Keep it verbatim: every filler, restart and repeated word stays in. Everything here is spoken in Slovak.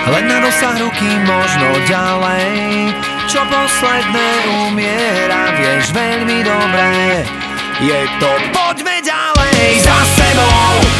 len na dosah ruky možno ďalej. Čo posledné umiera, vieš veľmi dobre. Je to poďme ďalej. Za sebou